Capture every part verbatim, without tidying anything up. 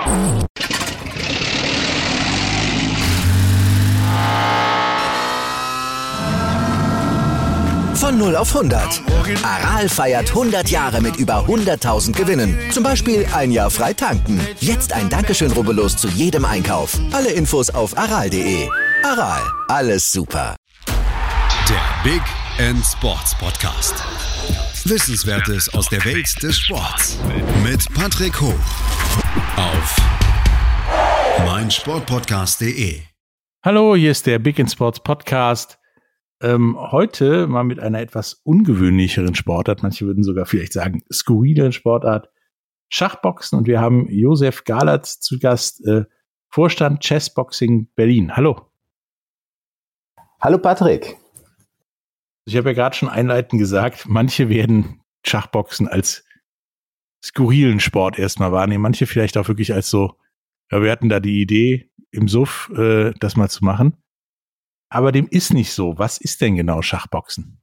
Von null auf hundert. Aral feiert hundert Jahre mit über hunderttausend Gewinnen. Zum Beispiel ein Jahr frei tanken. Jetzt ein Dankeschön, rubbellos zu jedem Einkauf. Alle Infos auf aral punkt de. Aral, alles super. Der Big End Sports Podcast. Wissenswertes aus der Welt des Sports. Mit Patrick Hoch. Auf meinsportpodcast punkt de. Hallo, hier ist der Big End Sports Podcast. Ähm, heute mal mit einer etwas ungewöhnlicheren Sportart, manche würden sogar vielleicht sagen skurrileren Sportart, Schachboxen, und wir haben Josef Galatz zu Gast, äh, Vorstand Chessboxing Berlin. Hallo. Hallo Patrick. Ich habe ja gerade schon einleitend gesagt, manche werden Schachboxen als skurrilen Sport erstmal wahrnehmen, manche vielleicht auch wirklich als so, ja, wir hatten da die Idee im Suff, äh, das mal zu machen. Aber dem ist nicht so. Was ist denn genau Schachboxen?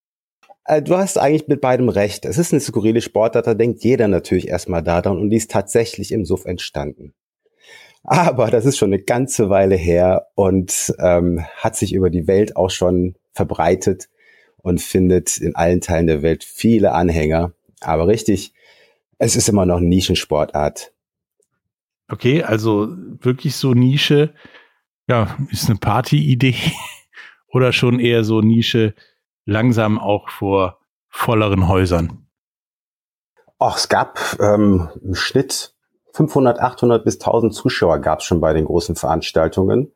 Du hast eigentlich mit beidem recht. Es ist eine skurrile Sportart, da denkt jeder natürlich erstmal daran, und die ist tatsächlich im Suff entstanden. Aber das ist schon eine ganze Weile her und ähm, hat sich über die Welt auch schon verbreitet und findet in allen Teilen der Welt viele Anhänger. Aber richtig, es ist immer noch eine Nischensportart. Okay, also wirklich so Nische. Ja, ist eine Party-Idee oder schon eher so Nische, langsam auch vor volleren Häusern? Ach, es gab ähm, im Schnitt fünfhundert, achthundert bis tausend Zuschauer gab es schon bei den großen Veranstaltungen.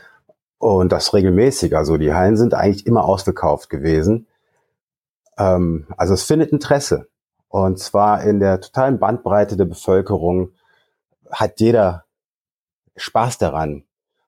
Und das regelmäßig. Also die Hallen sind eigentlich immer ausverkauft gewesen. Ähm, also es findet Interesse. Und zwar in der totalen Bandbreite der Bevölkerung hat jeder Spaß daran.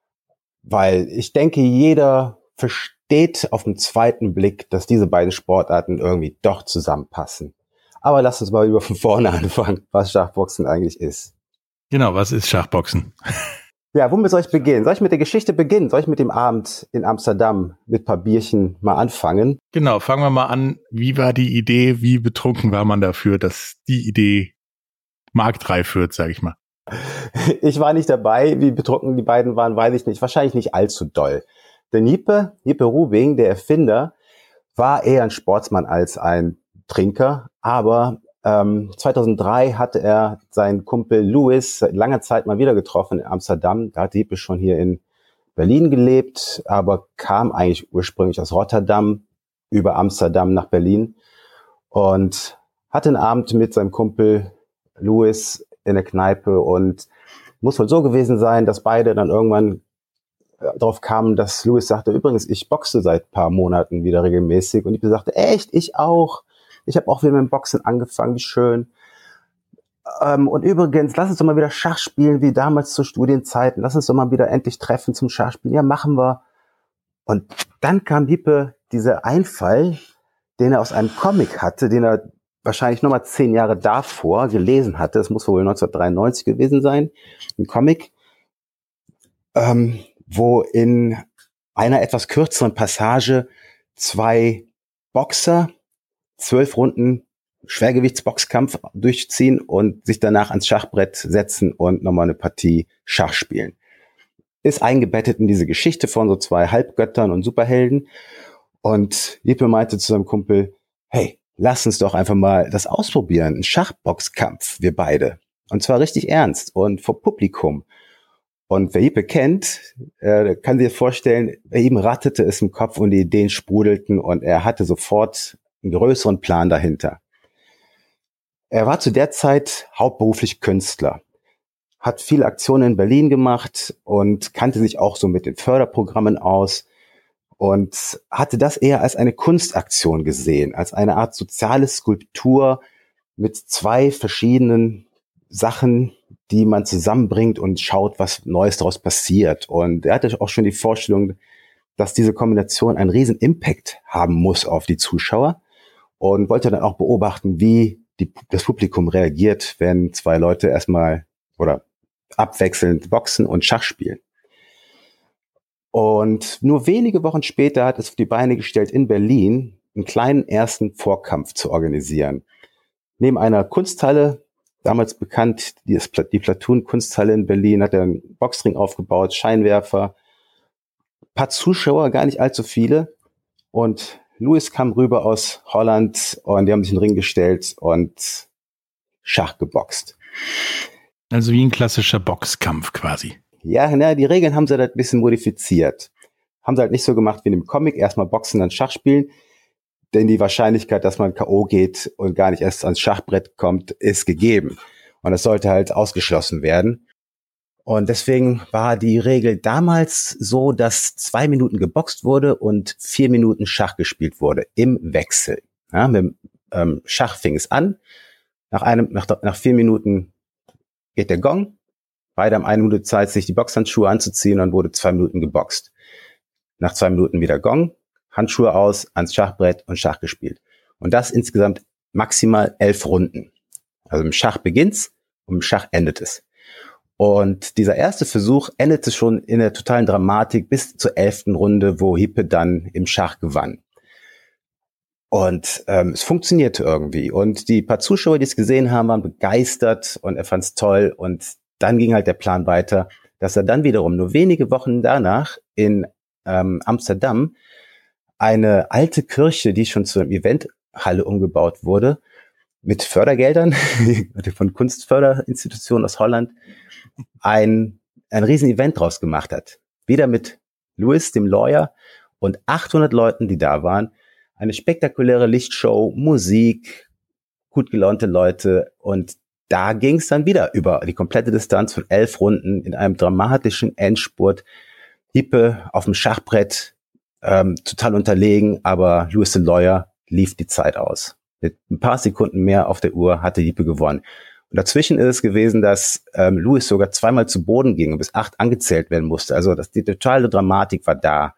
Weil ich denke, jeder versteht auf den zweiten Blick, dass diese beiden Sportarten irgendwie doch zusammenpassen. Aber lass uns mal über von vorne anfangen, was Schachboxen eigentlich ist. Genau, was ist Schachboxen? Ja, womit soll ich beginnen? Soll ich mit der Geschichte beginnen? Soll ich mit dem Abend in Amsterdam mit ein paar Bierchen mal anfangen? Genau, fangen wir mal an. Wie war die Idee? Wie betrunken war man dafür, dass die Idee marktreif wird, sage ich mal? Ich war nicht dabei, wie betrunken die beiden waren, weiß ich nicht. Wahrscheinlich nicht allzu doll. Der Niepe, Niepe Rubing, der Erfinder, war eher ein Sportsmann als ein Trinker. Aber ähm, zweitausenddrei hatte er seinen Kumpel Louis seit langer Zeit mal wieder getroffen in Amsterdam. Da hat Niepe schon hier in Berlin gelebt, aber kam eigentlich ursprünglich aus Rotterdam über Amsterdam nach Berlin und hatte einen Abend mit seinem Kumpel Louis in der Kneipe, und muss wohl so gewesen sein, dass beide dann irgendwann äh, darauf kamen, dass Louis sagte, übrigens, ich boxe seit ein paar Monaten wieder regelmäßig, und ich sagte, echt, ich auch. Ich habe auch wieder mit dem Boxen angefangen, wie schön. Ähm, und übrigens, lass uns doch mal wieder Schach spielen, wie damals zu Studienzeiten. Lass uns doch mal wieder endlich treffen zum Schachspielen. Ja, machen wir. Und dann kam Hippe dieser Einfall, den er aus einem Comic hatte, den er wahrscheinlich nochmal zehn Jahre davor gelesen hatte. Das muss wohl neunzehnhundertdreiundneunzig gewesen sein. Ein Comic, ähm, wo in einer etwas kürzeren Passage zwei Boxer zwölf Runden Schwergewichtsboxkampf durchziehen und sich danach ans Schachbrett setzen und nochmal eine Partie Schach spielen. Ist eingebettet in diese Geschichte von so zwei Halbgöttern und Superhelden. Und Lippe meinte zu seinem Kumpel, hey, lass uns doch einfach mal das ausprobieren. Ein Schachboxkampf, wir beide. Und zwar richtig ernst und vor Publikum. Und wer Jeppe kennt, äh, kann sich vorstellen, bei ihm ratterte es im Kopf und die Ideen sprudelten, und er hatte sofort einen größeren Plan dahinter. Er war zu der Zeit hauptberuflich Künstler, hat viele Aktionen in Berlin gemacht und kannte sich auch so mit den Förderprogrammen aus. Und hatte das eher als eine Kunstaktion gesehen, als eine Art soziale Skulptur mit zwei verschiedenen Sachen, die man zusammenbringt und schaut, was Neues daraus passiert. Und er hatte auch schon die Vorstellung, dass diese Kombination einen riesen Impact haben muss auf die Zuschauer, und wollte dann auch beobachten, wie die, das Publikum reagiert, wenn zwei Leute erstmal oder abwechselnd boxen und Schach spielen. Und nur wenige Wochen später hat es auf die Beine gestellt, in Berlin einen kleinen ersten Vorkampf zu organisieren. Neben einer Kunsthalle damals bekannt, die, die Platoon-Kunsthalle in Berlin, hat er einen Boxring aufgebaut, Scheinwerfer, ein paar Zuschauer, gar nicht allzu viele. Und Lewis kam rüber aus Holland und die haben sich in den Ring gestellt und Schach geboxt. Also wie ein klassischer Boxkampf quasi. Ja, na, die Regeln haben sie halt ein bisschen modifiziert. Haben sie halt nicht so gemacht wie in dem Comic, erstmal boxen, dann Schach spielen. Denn die Wahrscheinlichkeit, dass man K O geht und gar nicht erst ans Schachbrett kommt, ist gegeben. Und das sollte halt ausgeschlossen werden. Und deswegen war die Regel damals so, dass zwei Minuten geboxt wurde und vier Minuten Schach gespielt wurde im Wechsel. Ja, mit dem ähm, Schach fing es an. Nach einem, nach, nach vier Minuten geht der Gong. Beide haben eine Minute Zeit, sich die Boxhandschuhe anzuziehen, und wurde zwei Minuten geboxt. Nach zwei Minuten wieder Gong, Handschuhe aus, ans Schachbrett und Schach gespielt. Und das insgesamt maximal elf Runden. Also im Schach beginnt's und im Schach endet es. Und dieser erste Versuch endete schon in der totalen Dramatik bis zur elften Runde, wo Hippe dann im Schach gewann. Und ähm, es funktionierte irgendwie. Und die paar Zuschauer, die es gesehen haben, waren begeistert und er fand's toll. Und dann ging halt der Plan weiter, dass er dann wiederum nur wenige Wochen danach in ähm, Amsterdam eine alte Kirche, die schon zu einer Eventhalle umgebaut wurde, mit Fördergeldern von Kunstförderinstitutionen aus Holland, ein, ein riesen Event draus gemacht hat. Wieder mit Lewis, dem Lawyer, und achthundert Leuten, die da waren. Eine spektakuläre Lichtshow, Musik, gut gelaunte Leute, und da ging es dann wieder über die komplette Distanz von elf Runden in einem dramatischen Endspurt. Hippe auf dem Schachbrett, ähm, total unterlegen, aber Lewis the Lawyer lief die Zeit aus. Mit ein paar Sekunden mehr auf der Uhr hatte Hippe gewonnen. Und dazwischen ist es gewesen, dass ähm, Lewis sogar zweimal zu Boden ging und bis acht angezählt werden musste. Also das, die totale Dramatik war da.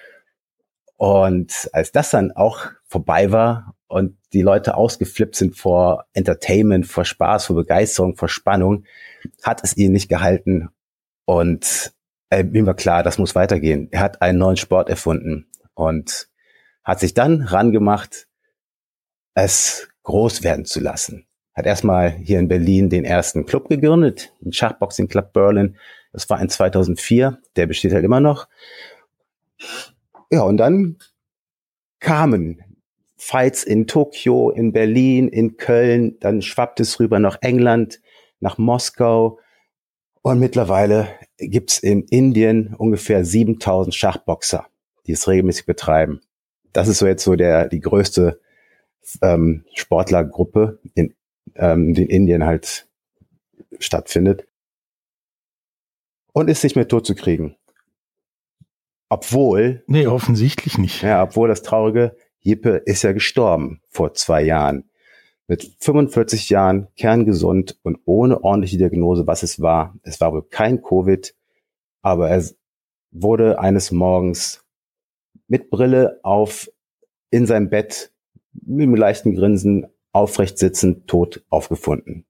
Und als das dann auch vorbei war und die Leute ausgeflippt sind vor Entertainment, vor Spaß, vor Begeisterung, vor Spannung, hat es ihn nicht gehalten. Und äh, mir war klar, das muss weitergehen. Er hat einen neuen Sport erfunden und hat sich dann rangemacht, es groß werden zu lassen. Hat erstmal hier in Berlin den ersten Club gegründet, den Schachboxing Club Berlin. Das war in zweitausendvier, der besteht halt immer noch. Ja, und dann kamen Fights in Tokio, in Berlin, in Köln, dann schwappte es rüber nach England, nach Moskau, und mittlerweile gibt's in Indien ungefähr siebentausend Schachboxer, die es regelmäßig betreiben. Das ist so jetzt so der die größte ähm, Sportlergruppe, in, ähm, die in Indien halt stattfindet, und ist nicht mehr tot zu kriegen. Obwohl... Nee, offensichtlich nicht. Ja, obwohl das Traurige, Hippe ist ja gestorben vor zwei Jahren. Mit fünfundvierzig Jahren, kerngesund und ohne ordentliche Diagnose, was es war. Es war wohl kein Covid, aber er wurde eines Morgens mit Brille auf, in seinem Bett, mit einem leichten Grinsen, aufrecht sitzend, tot aufgefunden.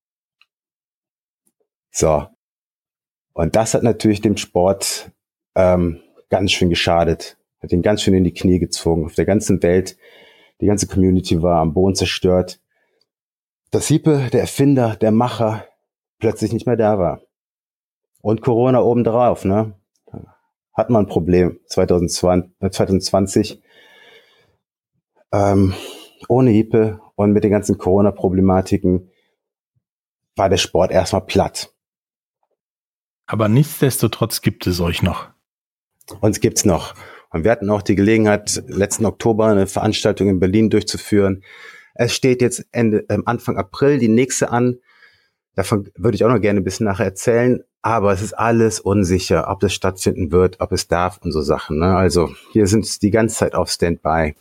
So. Und das hat natürlich dem Sport ähm, ganz schön geschadet. Hat ihn ganz schön in die Knie gezogen. Auf der ganzen Welt, die ganze Community war am Boden zerstört. Dass Hippe, der Erfinder, der Macher, plötzlich nicht mehr da war. Und Corona obendrauf, ne? Hat man ein Problem zweitausendzwanzig. Ähm, ohne Hippe und mit den ganzen Corona-Problematiken war der Sport erstmal platt. Aber nichtsdestotrotz gibt es euch noch. Uns gibt's noch. Und wir hatten auch die Gelegenheit, letzten Oktober eine Veranstaltung in Berlin durchzuführen. Es steht jetzt Ende, äh, Anfang April die nächste an. Davon würde ich auch noch gerne ein bisschen nachher erzählen. Aber es ist alles unsicher, ob das stattfinden wird, ob es darf und so Sachen, ne? Also hier sind die ganze Zeit auf Standby.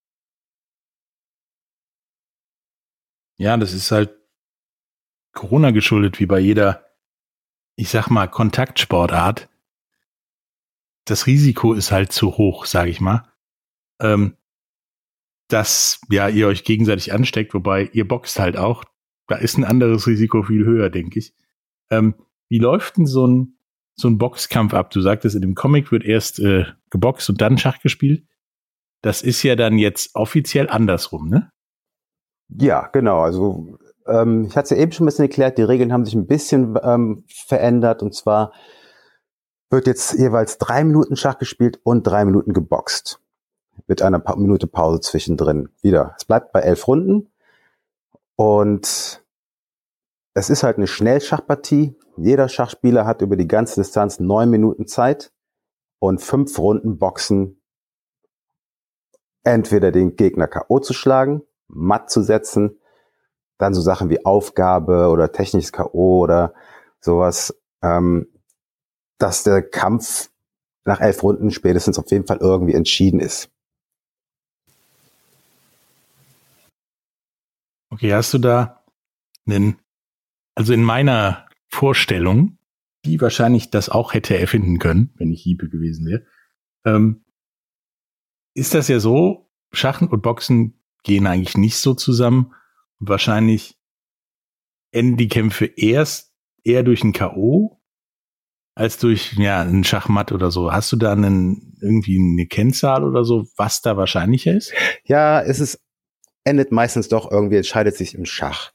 Ja, das ist halt Corona geschuldet, wie bei jeder, ich sag mal, Kontaktsportart. Das Risiko ist halt zu hoch, sage ich mal, ähm, dass ja ihr euch gegenseitig ansteckt, wobei ihr boxt halt auch. Da ist ein anderes Risiko viel höher, denke ich. Ähm, wie läuft denn so ein so ein Boxkampf ab? Du sagtest, in dem Comic wird erst äh, geboxt und dann Schach gespielt. Das ist ja dann jetzt offiziell andersrum, ne? Ja, genau. Also ähm, ich hatte es ja eben schon ein bisschen erklärt, die Regeln haben sich ein bisschen ähm, verändert und zwar wird jetzt jeweils drei Minuten Schach gespielt und drei Minuten geboxt. Mit einer pa- Minute Pause zwischendrin wieder. Es bleibt bei elf Runden und es ist halt eine Schnellschachpartie. Jeder Schachspieler hat über die ganze Distanz neun Minuten Zeit und fünf Runden Boxen, entweder den Gegner K O zu schlagen, matt zu setzen, dann so Sachen wie Aufgabe oder technisches K O oder sowas, ähm, dass der Kampf nach elf Runden spätestens auf jeden Fall irgendwie entschieden ist. Okay, hast du da einen, also in meiner Vorstellung, die wahrscheinlich das auch hätte erfinden können, wenn ich Hiebe gewesen wäre, ähm, ist das ja so, Schach und Boxen gehen eigentlich nicht so zusammen. Und wahrscheinlich enden die Kämpfe erst eher durch ein K O als durch ja einen Schachmatt oder so. Hast du da einen, irgendwie eine Kennzahl oder so, was da wahrscheinlicher ist? Ja, es ist, endet meistens doch irgendwie, entscheidet sich im Schach.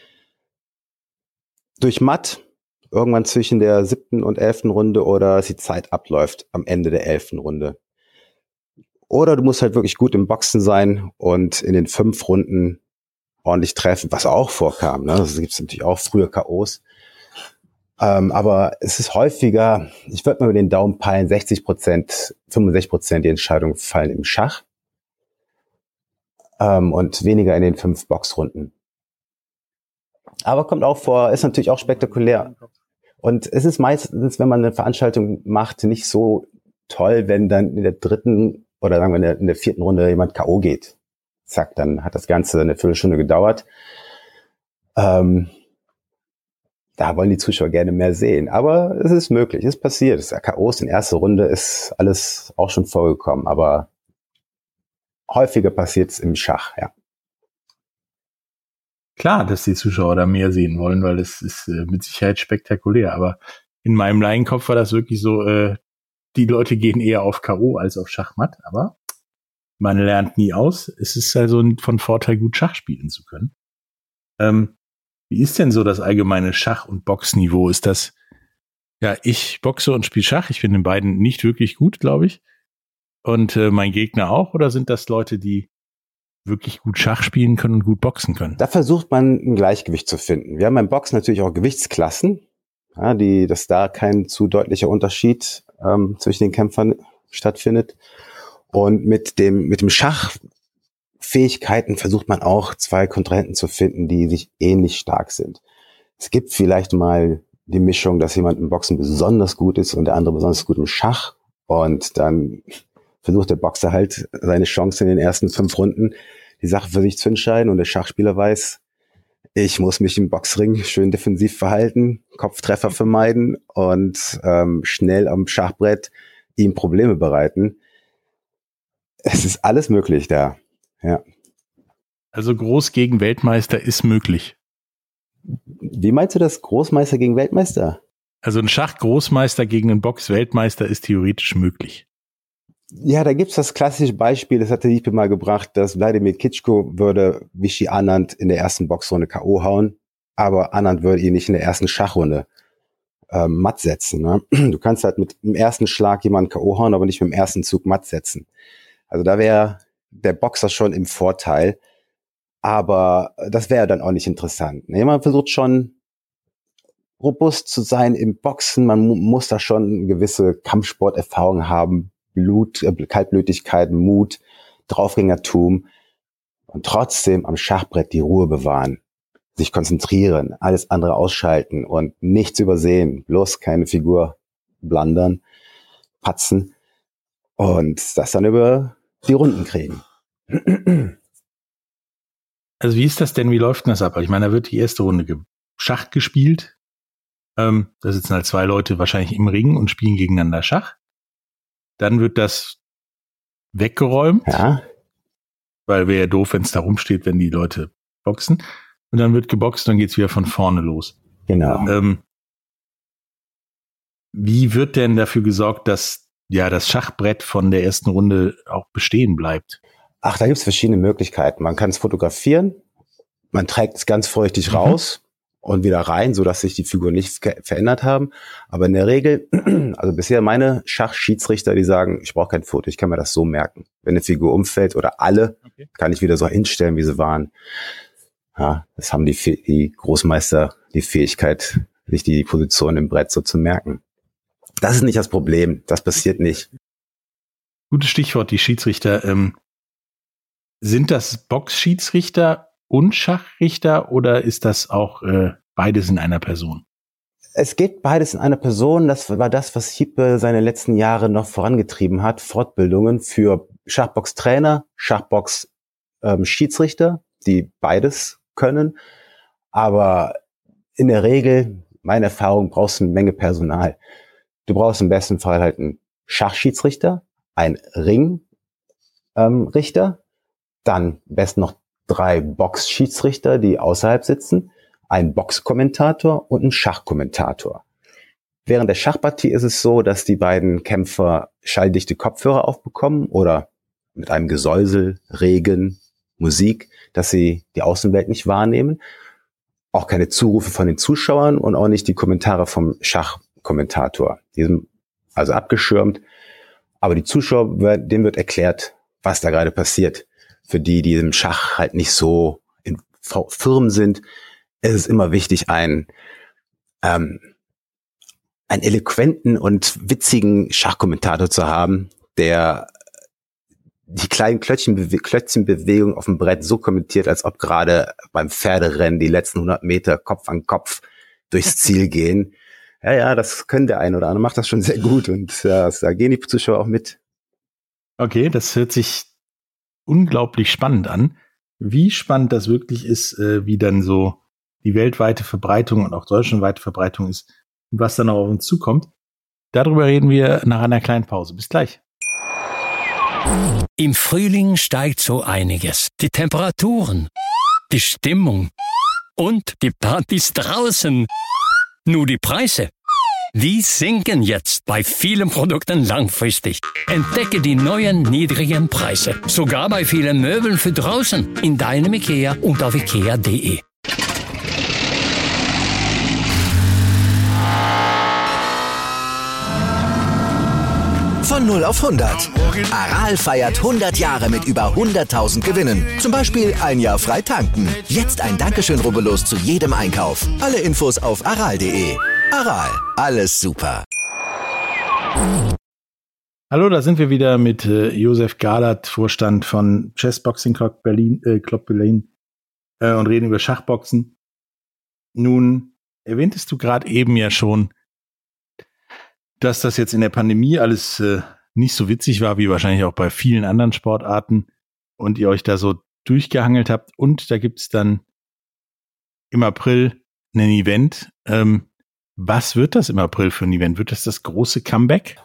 Durch Matt, irgendwann zwischen der siebten und elften Runde oder dass die Zeit abläuft am Ende der elften Runde. Oder du musst halt wirklich gut im Boxen sein und in den fünf Runden ordentlich treffen, was auch vorkam. Ne? Das gibt es natürlich auch früher K Os. Ähm, aber es ist häufiger, ich würde mal über den Daumen peilen, sechzig Prozent, fünfundsechzig Prozent die Entscheidungen fallen im Schach ähm, und weniger in den fünf Boxrunden. Aber kommt auch vor, ist natürlich auch spektakulär. Und es ist meistens, wenn man eine Veranstaltung macht, nicht so toll, wenn dann in der dritten oder sagen wir in der, in der vierten Runde jemand K O geht. Zack, dann hat das Ganze eine Viertelstunde gedauert. Ähm, Da wollen die Zuschauer gerne mehr sehen. Aber es ist möglich, es ist passiert. Das K Os in erster Runde ist alles auch schon vorgekommen. Aber häufiger passiert es im Schach, ja. Klar, dass die Zuschauer da mehr sehen wollen, weil es ist äh, mit Sicherheit spektakulär. Aber in meinem Laienkopf war das wirklich so, äh, die Leute gehen eher auf K O als auf Schachmatt. Aber man lernt nie aus. Es ist also von Vorteil, gut Schach spielen zu können. Ähm, Wie ist denn so das allgemeine Schach- und Boxniveau? Ist das, ja, ich boxe und spiele Schach. Ich bin in beiden nicht wirklich gut, glaube ich. Und äh, mein Gegner auch? Oder sind das Leute, die wirklich gut Schach spielen können und gut boxen können? Da versucht man ein Gleichgewicht zu finden. Wir haben beim Boxen natürlich auch Gewichtsklassen, ja, die, dass da kein zu deutlicher Unterschied ähm, zwischen den Kämpfern stattfindet. Und mit dem, mit dem Schach Fähigkeiten versucht man auch zwei Kontrahenten zu finden, die sich ähnlich stark sind. Es gibt vielleicht mal die Mischung, dass jemand im Boxen besonders gut ist und der andere besonders gut im Schach und dann versucht der Boxer halt seine Chance in den ersten fünf Runden die Sache für sich zu entscheiden und der Schachspieler weiß, ich muss mich im Boxring schön defensiv verhalten, Kopftreffer vermeiden und ähm, schnell am Schachbrett ihm Probleme bereiten. Es ist alles möglich da. Ja. Also Groß gegen Weltmeister ist möglich. Wie meinst du das? Großmeister gegen Weltmeister? Also ein Schach-Großmeister gegen einen Box-Weltmeister ist theoretisch möglich. Ja, da gibt's das klassische Beispiel, das hatte Hiebe mal gebracht, dass Wladimir Klitschko würde Vichy Anand in der ersten Boxrunde K O hauen, aber Anand würde ihn nicht in der ersten Schachrunde ähm, matt setzen. Ne? Du kannst halt mit dem ersten Schlag jemanden K O hauen, aber nicht mit dem ersten Zug matt setzen. Also da wäre der Boxer schon im Vorteil, aber das wäre dann auch nicht interessant. Nee, man versucht schon robust zu sein im Boxen, man mu- muss da schon eine gewisse Kampfsporterfahrung haben, Blut, äh, Kaltblütigkeit, Mut, Draufgängertum und trotzdem am Schachbrett die Ruhe bewahren, sich konzentrieren, alles andere ausschalten und nichts übersehen, bloß keine Figur blundern, patzen und das dann über die Runden kriegen. Also wie ist das denn, wie läuft denn das ab? Ich meine, da wird die erste Runde ge- Schach gespielt. Ähm, da sitzen halt zwei Leute wahrscheinlich im Ring und spielen gegeneinander Schach. Dann wird das weggeräumt, Ja, weil wäre ja doof, wenn es da rumsteht, wenn die Leute boxen. Und dann wird geboxt und dann geht's wieder von vorne los. genau. Ähm, wie wird denn dafür gesorgt, dass ja das Schachbrett von der ersten Runde auch bestehen bleibt? Ach, da gibt's verschiedene Möglichkeiten. Man kann es fotografieren. man trägt es ganz vorsichtig mhm. raus und wieder rein, so dass sich die Figuren nicht ge- verändert haben. Aber in der Regel, also bisher meine Schachschiedsrichter, die sagen, ich brauche kein Foto, ich kann mir das so merken. Wenn eine Figur umfällt oder alle, okay. kann ich wieder so hinstellen, wie sie waren. Ja, das haben die, die Großmeister die Fähigkeit, sich die Position im Brett so zu merken. Das ist nicht das Problem, das passiert nicht. Gutes Stichwort, die Schiedsrichter. Ähm, sind das Boxschiedsrichter und Schachrichter oder ist das auch äh, beides in einer Person? Es geht beides in einer Person. Das war das, was Hippe seine letzten Jahre noch vorangetrieben hat. Fortbildungen für Schachbox-Trainer, Schachbox-Schiedsrichter, ähm, die beides können. Aber in der Regel, meine Erfahrung, brauchst du eine Menge Personal. Du brauchst im besten Fall halt einen Schachschiedsrichter, einen Ringrichter, ähm, dann am besten noch drei Boxschiedsrichter, die außerhalb sitzen, ein Boxkommentator und ein Schachkommentator. Während der Schachpartie ist es so, dass die beiden Kämpfer schalldichte Kopfhörer aufbekommen oder mit einem Gesäusel, Regen, Musik, dass sie die Außenwelt nicht wahrnehmen. Auch keine Zurufe von den Zuschauern und auch nicht die Kommentare vom Schachkommentator. Die sind also abgeschirmt. Aber die Zuschauer, denen wird erklärt, was da gerade passiert. Für die, die im Schach halt nicht so in Firmen sind, ist es immer wichtig, einen, ähm, einen eloquenten und witzigen Schachkommentator zu haben, der die kleinen Klötzchenbewe- Klötzchenbewegungen auf dem Brett so kommentiert, als ob gerade beim Pferderennen die letzten hundert Meter Kopf an Kopf durchs Ziel gehen. Ja, ja, das können der eine oder andere, macht das schon sehr gut und ja, da gehen die Zuschauer auch mit. Okay, das hört sich unglaublich spannend an. Wie spannend das wirklich ist, äh, wie dann so die weltweite Verbreitung und auch deutschlandweite Verbreitung ist und was dann auch auf uns zukommt. Darüber reden wir nach einer kleinen Pause. Bis gleich. Im Frühling steigt so einiges. Die Temperaturen, die Stimmung und die Partys draußen. Nur die Preise, die sinken jetzt bei vielen Produkten langfristig. Entdecke die neuen niedrigen Preise. Sogar bei vielen Möbeln für draußen. In deinem IKEA und auf ikea punkt de. Von null auf hundert. Aral feiert hundert Jahre mit über hunderttausend Gewinnen. Zum Beispiel ein Jahr frei tanken. Jetzt ein Dankeschön, rubbellos zu jedem Einkauf. Alle Infos auf aral punkt de. Aral, alles super. Hallo, da sind wir wieder mit äh, Josef Galert, Vorstand von Chess Boxing Club Berlin, äh, Club Berlin äh, und reden über Schachboxen. Nun erwähntest du gerade eben ja schon, dass das jetzt in der Pandemie alles äh, nicht so witzig war, wie wahrscheinlich auch bei vielen anderen Sportarten und ihr euch da so durchgehangelt habt. Und da gibt es dann im April ein Event. Ähm, was wird das im April für ein Event? Wird das das große Comeback?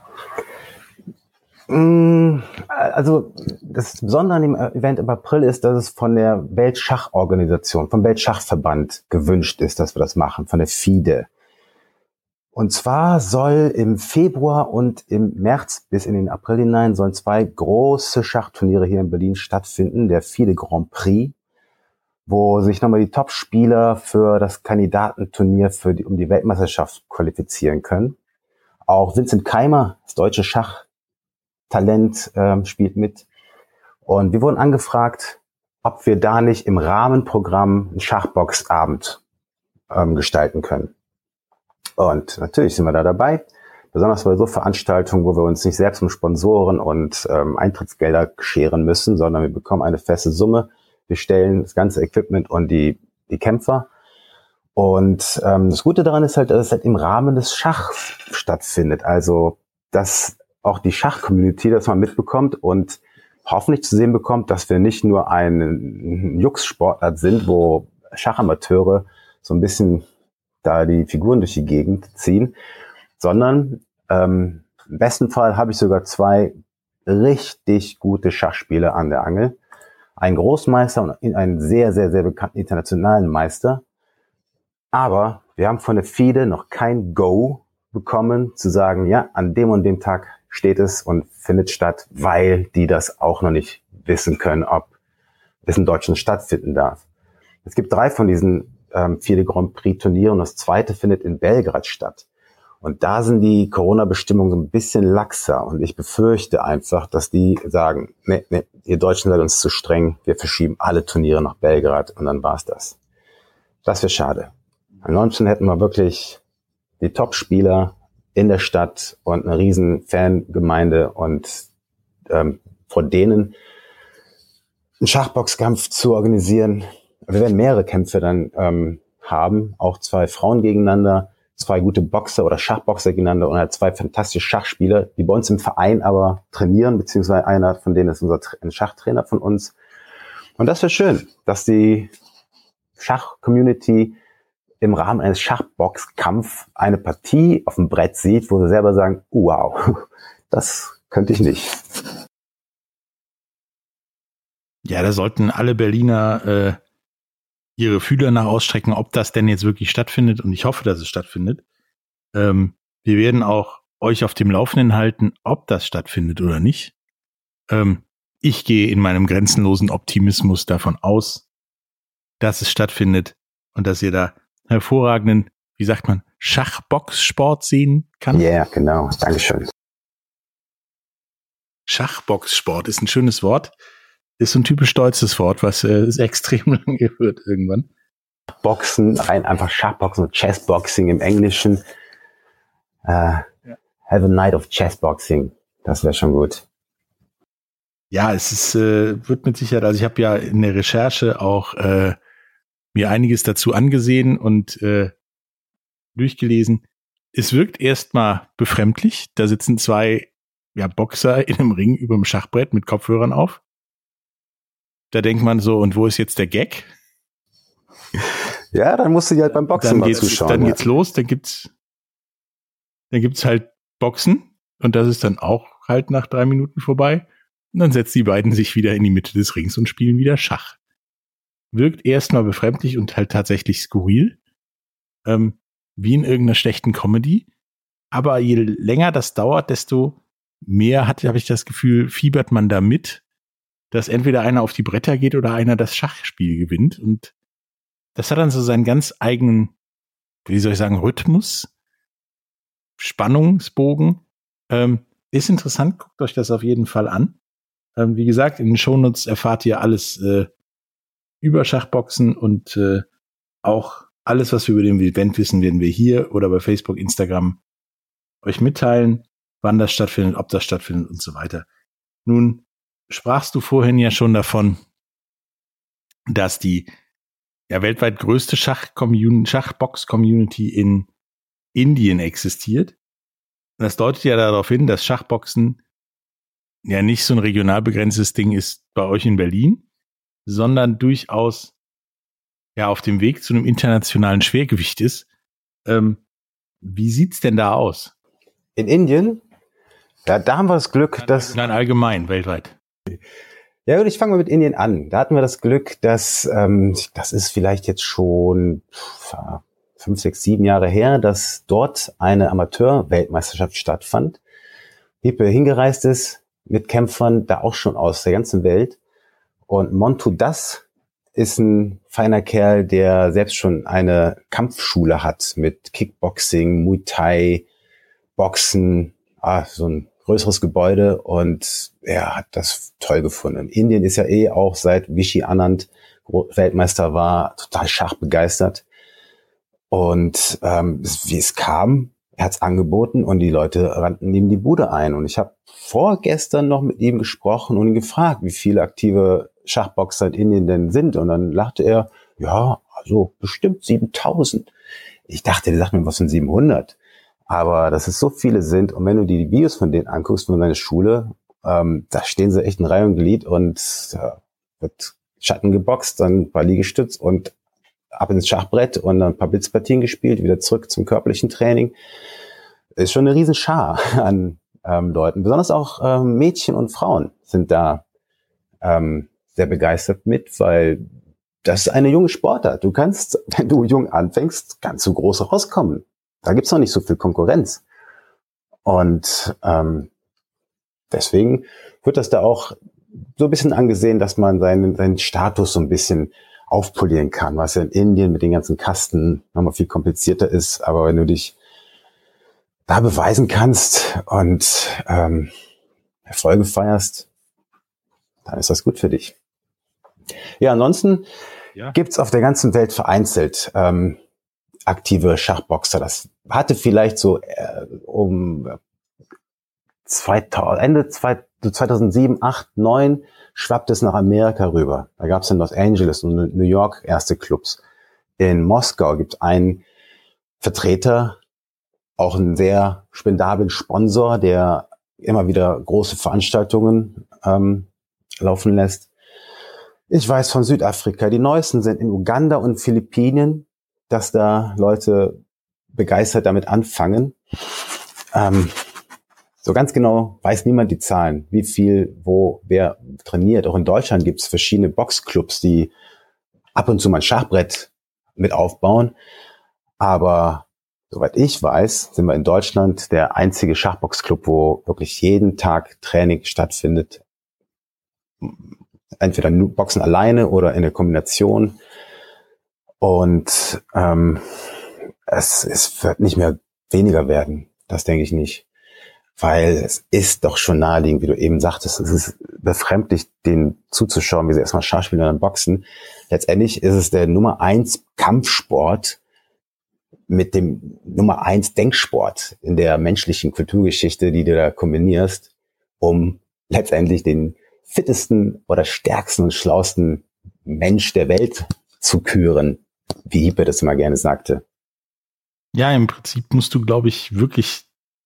Also das Besondere an dem Event im April ist, dass es von der Weltschachorganisation, vom Weltschachverband gewünscht ist, dass wir das machen, von der F I D E. Und zwar soll im Februar und im März bis in den April hinein sollen zwei große Schachturniere hier in Berlin stattfinden, der F I D E Grand Prix, wo sich nochmal die Top-Spieler für das Kandidatenturnier für die, um die Weltmeisterschaft qualifizieren können. Auch Vincent Keimer, das deutsche Schachtalent, äh, spielt mit. Und wir wurden angefragt, ob wir da nicht im Rahmenprogramm einen Schachboxabend ähm, gestalten können. Und natürlich sind wir da dabei, besonders bei so Veranstaltungen, wo wir uns nicht selbst um Sponsoren und ähm, Eintrittsgelder scheren müssen, sondern wir bekommen eine feste Summe. Wir stellen das ganze Equipment und die die Kämpfer. Und ähm, das Gute daran ist halt, dass es halt im Rahmen des Schachs stattfindet. Also, dass auch die Schach-Community das mal mitbekommt und hoffentlich zu sehen bekommt, dass wir nicht nur ein Jux-Sportart sind, wo Schachamateure so ein bisschen da die Figuren durch die Gegend ziehen, sondern ähm, im besten Fall habe ich sogar zwei richtig gute Schachspieler an der Angel. Einen Großmeister und einen sehr, sehr, sehr bekannten internationalen Meister. Aber wir haben von der F I D E noch kein Go bekommen, zu sagen, ja, an dem und dem Tag steht es und findet statt, weil die das auch noch nicht wissen können, ob es in Deutschland stattfinden darf. Es gibt drei von diesen ähm, vier Grand Prix Turnieren und das zweite findet in Belgrad statt. Und da sind die Corona-Bestimmungen so ein bisschen laxer und ich befürchte einfach, dass die sagen, nee, nee, ihr Deutschen seid uns zu streng, wir verschieben alle Turniere nach Belgrad und dann war's das. Das wäre schade. Ansonsten hätten wir wirklich die Top-Spieler in der Stadt und eine riesen Fangemeinde und ähm, vor denen einen Schachboxkampf zu organisieren. Wir werden mehrere Kämpfe dann ähm, haben, auch zwei Frauen gegeneinander, zwei gute Boxer oder Schachboxer gegeneinander und halt zwei fantastische Schachspieler, die bei uns im Verein aber trainieren, beziehungsweise einer von denen ist unser ein Schachtrainer von uns. Und das wäre schön, dass die Schach-Community im Rahmen eines Schachboxkampfs eine Partie auf dem Brett sieht, wo sie selber sagen, wow, das könnte ich nicht. Ja, da sollten alle Berliner äh, ihre Fühler nach ausstrecken, ob das denn jetzt wirklich stattfindet. Und ich hoffe, dass es stattfindet. Ähm, wir werden auch euch auf dem Laufenden halten, ob das stattfindet oder nicht. Ähm, ich gehe in meinem grenzenlosen Optimismus davon aus, dass es stattfindet und dass ihr da hervorragenden, wie sagt man, Schachboxsport sehen kann. Ja, yeah, genau. Dankeschön. Schachboxsport ist ein schönes Wort. Ist so ein typisch deutsches Wort, was äh, ist extrem lange wird irgendwann. Boxen, rein einfach Schachboxen und Chessboxing im Englischen. Äh, ja. Have a night of Chessboxing. Das wäre schon gut. Ja, es ist, äh, wird mit Sicherheit, also ich habe ja in der Recherche auch äh, mir einiges dazu angesehen und äh, durchgelesen. Es wirkt erstmal befremdlich. Da sitzen zwei ja, Boxer in einem Ring über dem Schachbrett mit Kopfhörern auf. Da denkt man so, und wo ist jetzt der Gag? Ja, dann musst du halt beim Boxen dann mal geht's, zuschauen. Dann ja. geht's los, dann gibt's, dann gibt's halt Boxen und das ist dann auch halt nach drei Minuten vorbei. Und dann setzen die beiden sich wieder in die Mitte des Rings und spielen wieder Schach. Wirkt erstmal befremdlich und halt tatsächlich skurril, ähm, wie in irgendeiner schlechten Comedy. Aber je länger das dauert, desto mehr hat, habe ich das Gefühl, fiebert man da mit, dass entweder einer auf die Bretter geht oder einer das Schachspiel gewinnt. Und das hat dann so seinen ganz eigenen, wie soll ich sagen, Rhythmus, Spannungsbogen. Ähm, ist interessant, guckt euch das auf jeden Fall an. Ähm, wie gesagt, in den Shownotes erfahrt ihr alles äh, über Schachboxen und äh, auch alles, was wir über den Event wissen, werden wir hier oder bei Facebook, Instagram euch mitteilen, wann das stattfindet, ob das stattfindet und so weiter. Nun sprachst du vorhin ja schon davon, dass die ja weltweit größte Schach-Community, Schachbox-Community in Indien existiert. Und das deutet ja darauf hin, dass Schachboxen ja nicht so ein regional begrenztes Ding ist bei euch in Berlin, sondern durchaus ja auf dem Weg zu einem internationalen Schwergewicht ist. Ähm, wie sieht's denn da aus? In Indien? Ja, da haben wir das Glück, dass... Nein, allgemein, weltweit. Ja gut, ich fange mal mit Indien an. Da hatten wir das Glück, dass, ähm, das ist vielleicht jetzt schon fünf, sechs, sieben Jahre her, dass dort eine Amateur-Weltmeisterschaft stattfand. Hippe hingereist ist mit Kämpfern, da auch schon aus der ganzen Welt. Und Montu Das ist ein feiner Kerl, der selbst schon eine Kampfschule hat mit Kickboxing, Muay Thai, Boxen, ah, so ein größeres Gebäude und er hat das toll gefunden. Indien ist ja eh auch seit Vishy Anand Weltmeister war, total schachbegeistert. Und ähm, wie es kam, er hat es angeboten und die Leute rannten ihm die Bude ein. Und ich habe vorgestern noch mit ihm gesprochen und ihn gefragt, wie viele aktive Schachboxer in Indien denn sind. Und dann lachte er, ja, also bestimmt siebentausend. Ich dachte, der sagt mir, was sind siebenhundert? Aber dass es so viele sind und wenn du dir die Videos von denen anguckst, von seiner Schule, ähm, da stehen sie echt in Reihe und Glied und ja, wird Schatten geboxt, dann ein paar Liegestütz und ab ins Schachbrett und dann ein paar Blitzpartien gespielt, wieder zurück zum körperlichen Training. Ist schon eine riesen Schar an ähm, Leuten. Besonders auch ähm, Mädchen und Frauen sind da ähm, sehr begeistert mit, weil das ist eine junge Sportart. Du kannst, wenn du jung anfängst, kannst du groß rauskommen. Da gibt's noch nicht so viel Konkurrenz. Und ähm, deswegen wird das da auch so ein bisschen angesehen, dass man seinen, seinen Status so ein bisschen aufpolieren kann, was ja in Indien mit den ganzen Kasten nochmal viel komplizierter ist. Aber wenn du dich da beweisen kannst und ähm, Erfolge feierst, dann ist das gut für dich. Ja, ansonsten ja. gibt's auf der ganzen Welt vereinzelt ähm, aktive Schachboxer. Das hatte vielleicht so äh, um zweitausend, Ende zweitausendsieben, acht, neun schwappte es nach Amerika rüber. Da gab es in Los Angeles und New York erste Clubs. In Moskau gibt es einen Vertreter, auch einen sehr spendablen Sponsor, der immer wieder große Veranstaltungen ähm, laufen lässt. Ich weiß von Südafrika, die neuesten sind in Uganda und Philippinen, dass da Leute begeistert damit anfangen. Ähm, So ganz genau weiß niemand die Zahlen, wie viel, wo, wer trainiert. Auch in Deutschland gibt es verschiedene Boxclubs, die ab und zu mal ein Schachbrett mit aufbauen. Aber soweit ich weiß, sind wir in Deutschland der einzige Schachboxclub, wo wirklich jeden Tag Training stattfindet. Entweder nur Boxen alleine oder in der Kombination. Und ähm, es, es wird nicht mehr weniger werden. Das denke ich nicht. Weil es ist doch schon naheliegend, wie du eben sagtest, es ist befremdlich, denen zuzuschauen, wie sie erstmal Schach spielen und dann boxen. Letztendlich ist es der Nummer eins Kampfsport mit dem Nummer eins Denksport in der menschlichen Kulturgeschichte, die du da kombinierst, um letztendlich den fittesten oder stärksten und schlausten Mensch der Welt zu küren, wie Hippe das immer gerne sagte. Ja, im Prinzip musst du, glaube ich, wirklich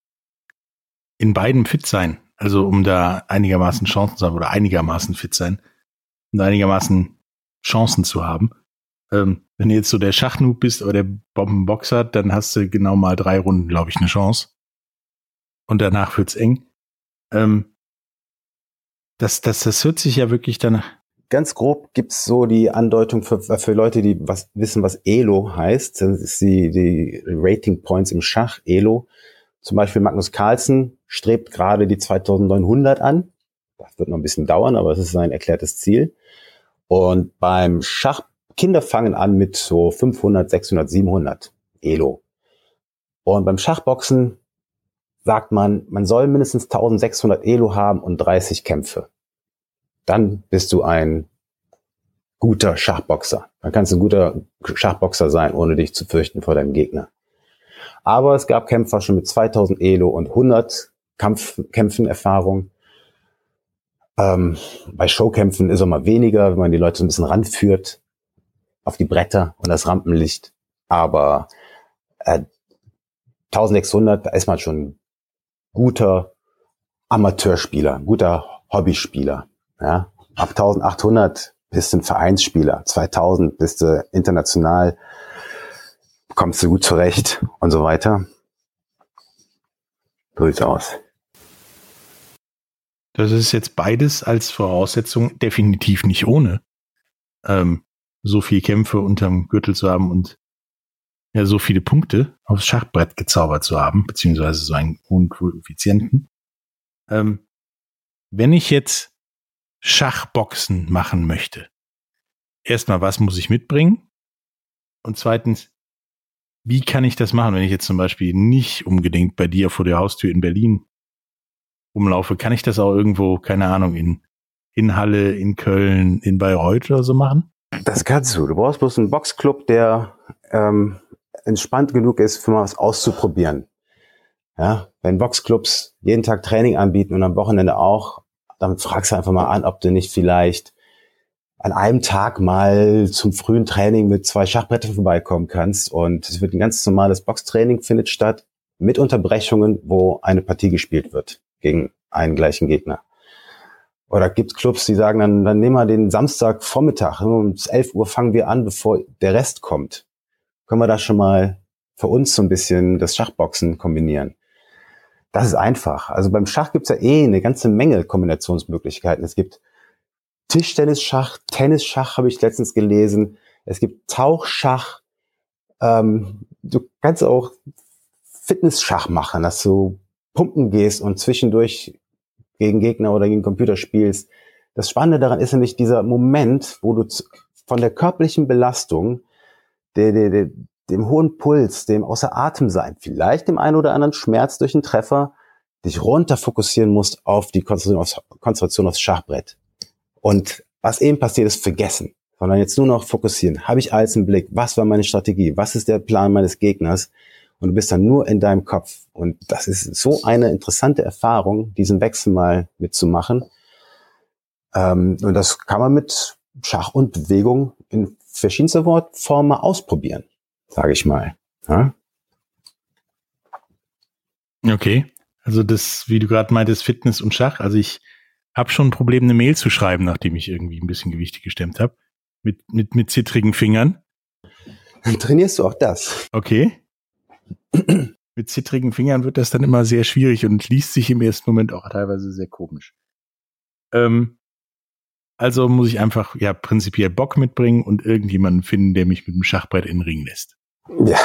in beiden fit sein, also um da einigermaßen Chancen zu haben oder einigermaßen fit sein und einigermaßen Chancen zu haben. Ähm, wenn du jetzt so der Schachnoob bist oder der Bombenboxer, dann hast du genau mal drei Runden, glaube ich, eine Chance. Und danach wird's eng. Ähm, das, das, das hört sich ja wirklich dann. Ganz grob gibt's so die Andeutung für, für Leute, die was wissen, was Elo heißt. Das ist die, die Rating Points im Schach, Elo. Zum Beispiel Magnus Carlsen strebt gerade die zweitausendneunhundert an. Das wird noch ein bisschen dauern, aber es ist sein erklärtes Ziel. Und beim Schach, Kinder fangen an mit so fünfhundert, sechshundert, siebenhundert Elo. Und beim Schachboxen sagt man, man soll mindestens eintausendsechshundert Elo haben und dreißig Kämpfe. Dann bist du ein guter Schachboxer. Dann kannst du ein guter Schachboxer sein, ohne dich zu fürchten vor deinem Gegner. Aber es gab Kämpfer schon mit zweitausend Elo und hundert Kampf, Kämpfen Erfahrung. Ähm, bei Showkämpfen ist es mal weniger, wenn man die Leute so ein bisschen ranführt auf die Bretter und das Rampenlicht. Aber äh, eintausendsechshundert, da ist man schon ein guter Amateurspieler, guter Hobbyspieler. Ja? Ab eintausendachthundert bist du ein Vereinsspieler, zweitausend bist du international, kommst du gut zurecht und so weiter. So sieht's aus. Das ist jetzt beides als Voraussetzung definitiv nicht ohne, ähm, so viele Kämpfe unterm Gürtel zu haben und ja so viele Punkte aufs Schachbrett gezaubert zu haben, beziehungsweise so einen hohen Koeffizienten. Ähm, wenn ich jetzt Schachboxen machen möchte, erstmal, was muss ich mitbringen? Und zweitens, wie kann ich das machen, wenn ich jetzt zum Beispiel nicht unbedingt bei dir vor der Haustür in Berlin rumlaufe? Kann ich das auch irgendwo, keine Ahnung, in, in Halle, in Köln, in Bayreuth oder so machen? Das kannst du. Du brauchst bloß einen Boxclub, der ähm, entspannt genug ist, für mal was auszuprobieren. Ja, wenn Boxclubs jeden Tag Training anbieten und am Wochenende auch, dann fragst du einfach mal an, ob du nicht vielleicht an einem Tag mal zum frühen Training mit zwei Schachbrettern vorbeikommen kannst. Und es wird ein ganz normales Boxtraining, findet statt, mit Unterbrechungen, wo eine Partie gespielt wird gegen einen gleichen Gegner. Oder gibt's Clubs, die sagen, dann, dann nehmen wir den Samstagvormittag, um elf Uhr fangen wir an, bevor der Rest kommt. Können wir da schon mal für uns so ein bisschen das Schachboxen kombinieren? Das ist einfach. Also beim Schach gibt's ja eh eine ganze Menge Kombinationsmöglichkeiten. Es gibt Tischtennisschach, Tennisschach habe ich letztens gelesen. Es gibt Tauchschach. Ähm, du kannst auch Fitnessschach machen, dass du pumpen gehst und zwischendurch gegen Gegner oder gegen Computer spielst. Das Spannende daran ist nämlich dieser Moment, wo du von der körperlichen Belastung, der, der, der, dem hohen Puls, dem außer Atem sein, vielleicht dem einen oder anderen Schmerz durch einen Treffer, dich runter fokussieren musst auf die Konzentration aufs, Konzentration aufs Schachbrett. Und was eben passiert ist, vergessen, sondern jetzt nur noch fokussieren. Habe ich alles im Blick? Was war meine Strategie? Was ist der Plan meines Gegners? Und du bist dann nur in deinem Kopf. Und das ist so eine interessante Erfahrung, diesen Wechsel mal mitzumachen. Ähm, und das kann man mit Schach und Bewegung in verschiedenster Formen mal ausprobieren, sage ich mal. Ja? Okay, also das, wie du gerade meintest, Fitness und Schach. Also ich habe schon ein Problem, eine Mail zu schreiben, nachdem ich irgendwie ein bisschen Gewichte gestemmt habe. Mit, mit, mit zittrigen Fingern. Dann trainierst du auch das. Okay. Mit zittrigen Fingern wird das dann immer sehr schwierig und liest sich im ersten Moment auch teilweise sehr komisch. Ähm, also muss ich einfach, ja, prinzipiell Bock mitbringen und irgendjemanden finden, der mich mit dem Schachbrett in den Ring lässt. Ja.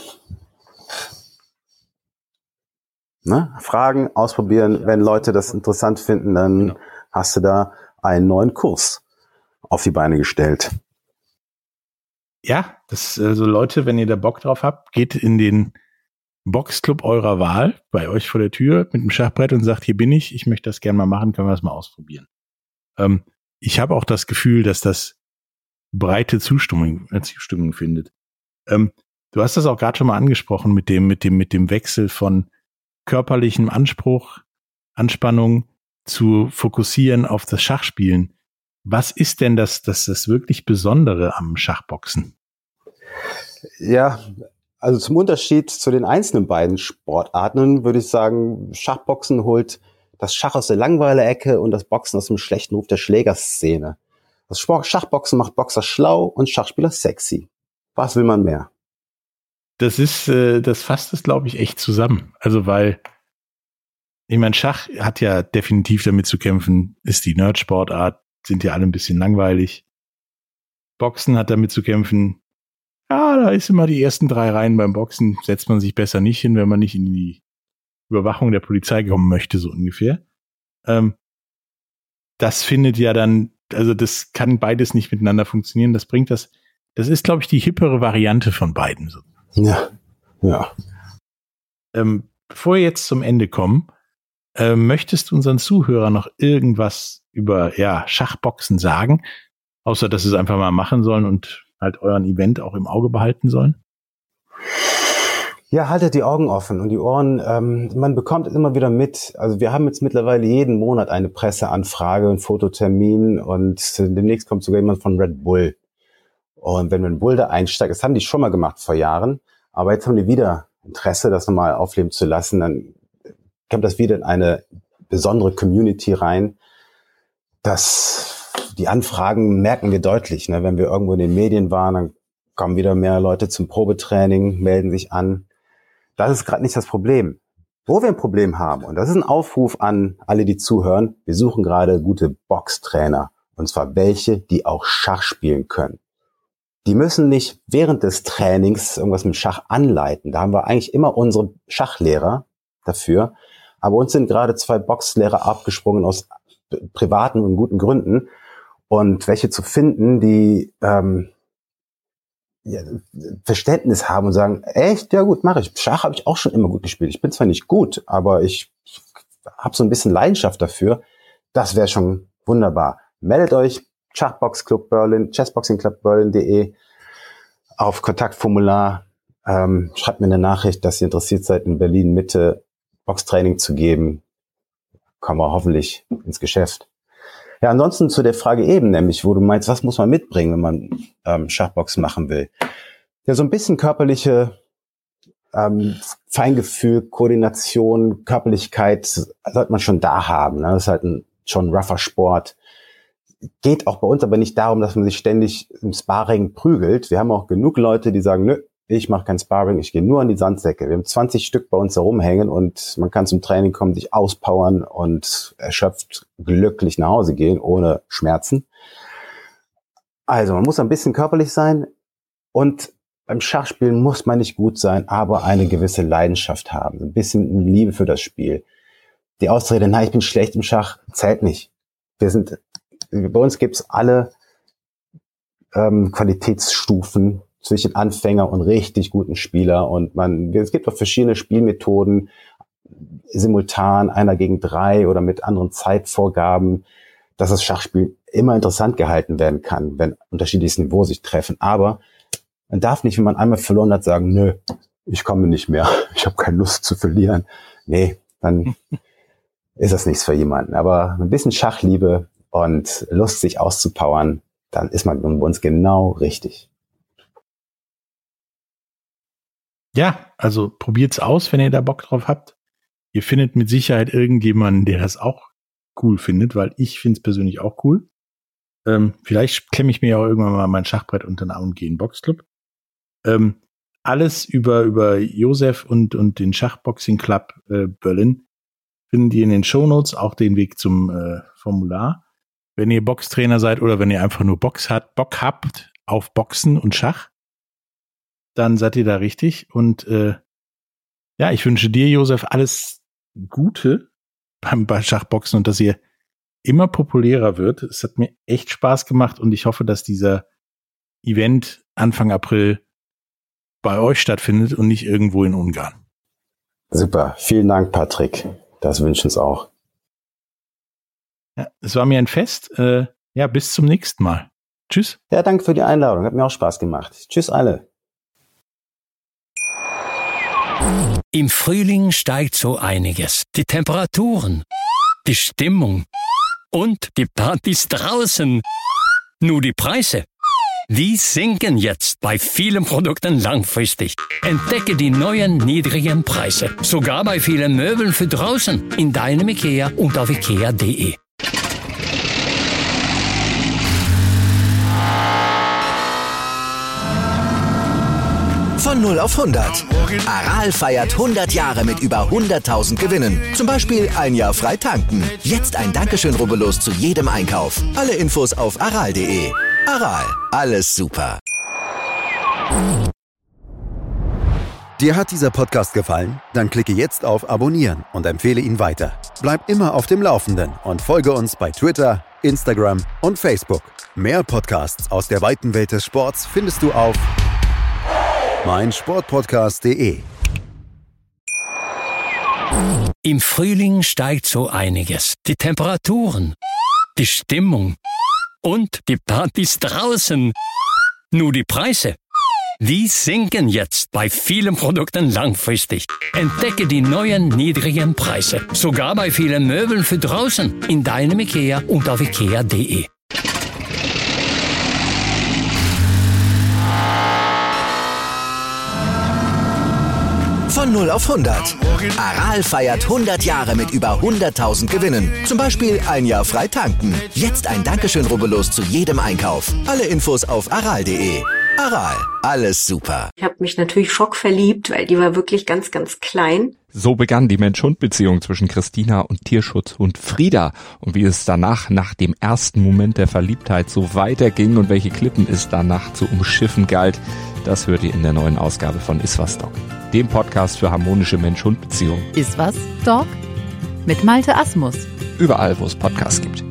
Ne? Fragen, ausprobieren. Wenn Leute das interessant finden, dann genau. Hast du da einen neuen Kurs auf die Beine gestellt. Ja, das, also Leute, wenn ihr da Bock drauf habt, geht in den Boxclub eurer Wahl bei euch vor der Tür mit dem Schachbrett und sagt, hier bin ich, ich möchte das gerne mal machen, können wir das mal ausprobieren. Ähm, ich habe auch das Gefühl, dass das breite Zustimmung, äh, Zustimmung findet. Ähm, du hast das auch gerade schon mal angesprochen mit dem, mit dem, mit dem Wechsel von körperlichem Anspruch, Anspannung zu fokussieren auf das Schachspielen. Was ist denn das, das, das wirklich Besondere am Schachboxen? Ja, also zum Unterschied zu den einzelnen beiden Sportarten würde ich sagen, Schachboxen holt das Schach aus der Langweiler-Ecke und das Boxen aus dem schlechten Ruf der Schlägerszene. Das Schachboxen macht Boxer schlau und Schachspieler sexy. Was will man mehr? Das ist, äh, das fasst es, glaube ich, echt zusammen. Also, weil, ich meine, Schach hat ja definitiv damit zu kämpfen, ist die Nerdsportart, sind ja alle ein bisschen langweilig. Boxen hat damit zu kämpfen, ja, da ist immer die ersten drei Reihen beim Boxen, setzt man sich besser nicht hin, wenn man nicht in die Überwachung der Polizei kommen möchte, so ungefähr. Ähm, das findet ja dann, also das kann beides nicht miteinander funktionieren, das bringt das, das ist, glaube ich, die hippere Variante von beiden. So. Ja, ja. Ähm, bevor wir jetzt zum Ende kommen, äh, möchtest du unseren Zuhörern noch irgendwas über ja, Schachboxen sagen? Außer, dass sie es einfach mal machen sollen und halt euren Event auch im Auge behalten sollen? Ja, haltet die Augen offen und die Ohren. Ähm, man bekommt immer wieder mit. Also wir haben jetzt mittlerweile jeden Monat eine Presseanfrage, einen Fototermin und demnächst kommt sogar jemand von Red Bull. Und wenn Red Bull da einsteigt, das haben die schon mal gemacht vor Jahren, aber jetzt haben die wieder Interesse, das nochmal aufleben zu lassen, dann kommt das wieder in eine besondere Community rein. Das, die Anfragen merken wir deutlich, ne? Wenn wir irgendwo in den Medien waren, dann kommen wieder mehr Leute zum Probetraining, melden sich an. Das ist gerade nicht das Problem. Wo wir ein Problem haben, und das ist ein Aufruf an alle, die zuhören, wir suchen gerade gute Boxtrainer. Und zwar welche, die auch Schach spielen können. Die müssen nicht während des Trainings irgendwas mit Schach anleiten. Da haben wir eigentlich immer unsere Schachlehrer dafür. Aber uns sind gerade zwei Boxlehrer abgesprungen aus privaten und guten Gründen. Und welche zu finden, die ähm, ja, Verständnis haben und sagen, echt, ja gut, mache ich. Schach habe ich auch schon immer gut gespielt. Ich bin zwar nicht gut, aber ich habe so ein bisschen Leidenschaft dafür. Das wäre schon wunderbar. Meldet euch, Schachbox Club Berlin, Chessboxing Club Berlin punkt de auf Kontaktformular. Ähm, schreibt mir eine Nachricht, dass ihr interessiert seid, in Berlin Mitte Boxtraining zu geben. Kommen wir hoffentlich ins Geschäft. Ja, ansonsten zu der Frage eben, nämlich, wo du meinst, was muss man mitbringen, wenn man ähm, Schachboxen machen will? Ja, so ein bisschen körperliche ähm, Feingefühl, Koordination, Körperlichkeit sollte man schon da haben. Ne? Das ist halt ein schon rougher Sport. Geht auch bei uns aber nicht darum, dass man sich ständig im Sparring prügelt. Wir haben auch genug Leute, die sagen, nö, ich mache kein Sparring, ich gehe nur an die Sandsäcke. Wir haben zwanzig Stück bei uns herumhängen und man kann zum Training kommen, sich auspowern und erschöpft glücklich nach Hause gehen, ohne Schmerzen. Also man muss ein bisschen körperlich sein und beim Schachspielen muss man nicht gut sein, aber eine gewisse Leidenschaft haben, ein bisschen Liebe für das Spiel. Die Ausrede, nein, ich bin schlecht im Schach, zählt nicht. Wir sind, bei uns gibt's alle ähm, Qualitätsstufen zwischen Anfänger und richtig guten Spieler. Und man, es gibt auch verschiedene Spielmethoden, simultan, einer gegen drei oder mit anderen Zeitvorgaben, dass das Schachspiel immer interessant gehalten werden kann, wenn unterschiedliches Niveau sich treffen. Aber man darf nicht, wenn man einmal verloren hat, sagen, nö, ich komme nicht mehr, ich habe keine Lust zu verlieren. Nee, dann ist das nichts für jemanden. Aber ein bisschen Schachliebe und Lust, sich auszupowern, dann ist man bei uns genau richtig. Ja, also probiert's aus, wenn ihr da Bock drauf habt. Ihr findet mit Sicherheit irgendjemanden, der das auch cool findet, weil ich finde es persönlich auch cool. Ähm, vielleicht klemme ich mir ja auch irgendwann mal mein Schachbrett unter den Arm und gehe in den Boxclub. Ähm, alles über über Josef und und den Schachboxing Club äh, Berlin findet ihr in den Shownotes, auch den Weg zum äh, Formular. Wenn ihr Boxtrainer seid oder wenn ihr einfach nur Box hat, Bock habt auf Boxen und Schach, dann seid ihr da richtig. Und äh, ja, ich wünsche dir, Josef, alles Gute beim bei Schachboxen und dass ihr immer populärer wird. Es hat mir echt Spaß gemacht und ich hoffe, dass dieser Event Anfang April bei euch stattfindet und nicht irgendwo in Ungarn. Super, vielen Dank, Patrick. Das wünschen uns auch. Ja, es war mir ein Fest. Äh, ja, bis zum nächsten Mal. Tschüss. Ja, danke für die Einladung. Hat mir auch Spaß gemacht. Tschüss alle. Im Frühling steigt so einiges. Die Temperaturen, die Stimmung und die Partys draußen. Nur die Preise, die sinken jetzt bei vielen Produkten langfristig. Entdecke die neuen niedrigen Preise. Sogar bei vielen Möbeln für draußen. In deinem IKEA und auf ikea punkt de. Von null auf hundert. Aral feiert hundert Jahre mit über hunderttausend Gewinnen. Zum Beispiel ein Jahr frei tanken. Jetzt ein Dankeschön, rubbellos zu jedem Einkauf. Alle Infos auf aral punkt de. Aral, alles super. Dir hat dieser Podcast gefallen? Dann klicke jetzt auf Abonnieren und empfehle ihn weiter. Bleib immer auf dem Laufenden und folge uns bei Twitter, Instagram und Facebook. Mehr Podcasts aus der weiten Welt des Sports findest du auf mein Sportpodcast punkt de. Im Frühling steigt so einiges. Die Temperaturen, die Stimmung und die Partys draußen. Nur die Preise, die sinken jetzt bei vielen Produkten langfristig. Entdecke die neuen niedrigen Preise. Sogar bei vielen Möbeln für draußen. In deinem IKEA und auf ikea punkt de. Von null auf hundert. Aral feiert hundert Jahre mit über hunderttausend Gewinnen. Zum Beispiel ein Jahr frei tanken. Jetzt ein Dankeschön, rubbellos zu jedem Einkauf. Alle Infos auf aral punkt de. Aral, alles super. Ich habe mich natürlich schockverliebt, weil die war wirklich ganz, ganz klein. So begann die Mensch-Hund-Beziehung zwischen Christina und Tierschutzhund Frieda. Und wie es danach, nach dem ersten Moment der Verliebtheit, so weiterging und welche Klippen es danach zu umschiffen galt, das hört ihr in der neuen Ausgabe von Iswas Dog, dem Podcast für harmonische Mensch-Hund-Beziehungen. Iswas Dog mit Malte Asmus. Überall, wo es Podcasts gibt.